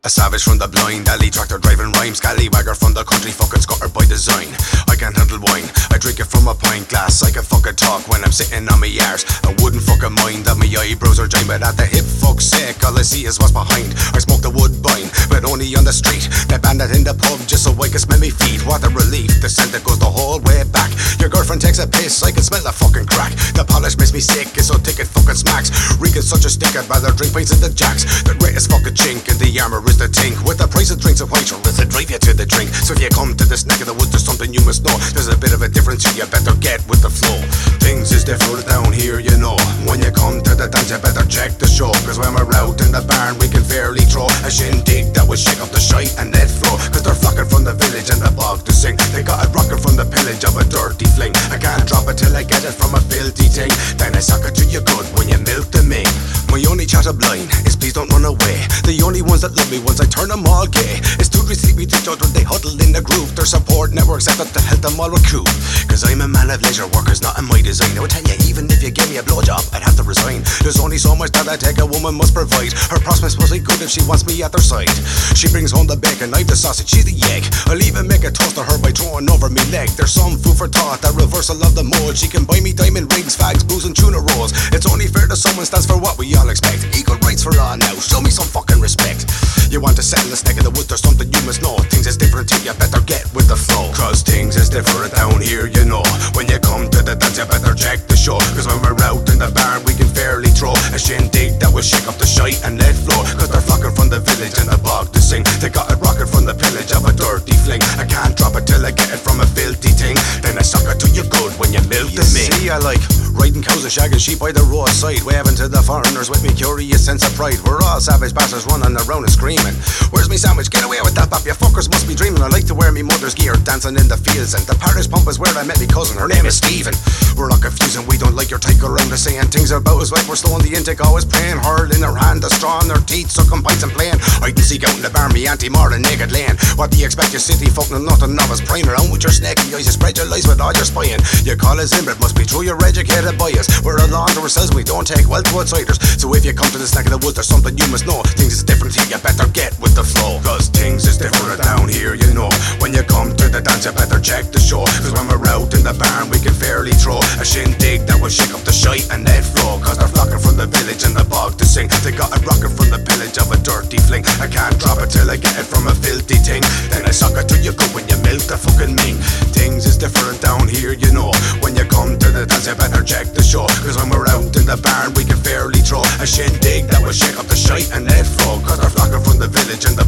A savage from the blind alley, tractor driving rhyme, scallywagger from the country, fucking scuttered by design. I can't handle wine, I drink it from a pint glass. I can fucking talk when I'm sitting on me arse. I wouldn't fucking mind that my eyebrows are giant, but at the hip, fuck's sake, all I see is what's behind. I smoke the woodbine, but only on the street. They ban it in the pub just so I can smell me feet. What a relief, the scent that goes the whole way back. Your girlfriend takes a piss, I can smell the fucking crack. The polish makes me sick, it's so thick it fucking smacks. Reeking such a stick, I'd rather drink pints in the jacks. The greatest fucking chink in the armour is the tink. With the price of drinks and white, it'll drive you to the drink. So if you come to this neck of the woods, there's something you must know. There's a bit of a difference here, you better get with the flow. Things is different down here, you know. When you come to the dance, you better check the show. Cause when we're out in the barn, we can fairly throw a shindig that will shake up the shite and let flow. Cause they're flocking from the village and the bog to sing. They got it rocking from the pillage of a dirty fling. I can't drop it till I get it from a filthy thing. Then I suck it to you good when you milk the ming. My only chatter blind is please don't run away. The only ones that love me once I turn them all gay. It's two sleep with each other, they huddle in the group. Their support network set up to help them all recruit. Cause I'm a man of leisure workers, not in my design. I would tell you, even if you gave me a blowjob, I'd have to resign. There's only so much that I take, a woman must provide. Her prospects must be good if she wants me at their side. She brings home the bacon, I've the sausage, she's the egg. I'll even make a toast to her by throwing over me leg. There's some food for thought, that reversal of the mold. She can buy me diamond rings, fags, booze and tuna rolls. It's only fair that someone stands for what we all expect. Equal rights for all now, show me some fucking respect. You want to settle this neck of the woods, there's something you must know. Things is different here, you better get with the flow. Cause things is different down here, you know. When you come to the dance, you better check the show. Cause when we're out in the barn, we can fairly throw a shindig that will shake up the shite and let flow. Cause they're flocking from the village and the bog to sing. They got it rocking from the pillage of a dirty fling. I can't drop it till I get it from a filthy thing. Then I suck it to you good when you milk the ming. See, I like riding cows and shagging sheep by the roadside, waving to the foreigners with me curious sense of pride. We're all savage bastards running around and screaming, where's me sandwich? Get away with that bap, you fuckers must be dreaming. I like to wear me mother's gear, dancing in the fields, and the parish pump is where I met me cousin, her name is Stephen. We're not confusing, we don't like your take around us saying things about us like we're slowing the intake, always praying, hurl in her hand, the straw in her teeth, sucking pints and playing. I can seek out in the barn, me auntie more than naked laying. What do you expect, you city fucking nothing novice, praying around with your snaky eyes, you spread your lies with all your spying. You call us in, but must be true, you're educated by us. We're alone to ourselves, we don't take wealth to outsiders. So if you come to this neck of the woods, there's something you must know. Things is different here, you better get with the flow. Cause things is different down here, you know. When you come to the dance, you better check the show. Cause when we're out in the barn, we can fairly throw a shindig that will shake up the shite and let flow. Cause they're flocking from the village and the bog to sing. They got it rocking from the pillage of a dirty fling. I can't drop it till I get it from a filthy thing. Then I suck it to you good when you milk the fucking ming. Things is different down here, you know. When you come to the dance, you better check the show. Cause when we're out in the barn, we can fairly throw a shindig that will shake up the shite and let flow. Cause they're flocking from the village and the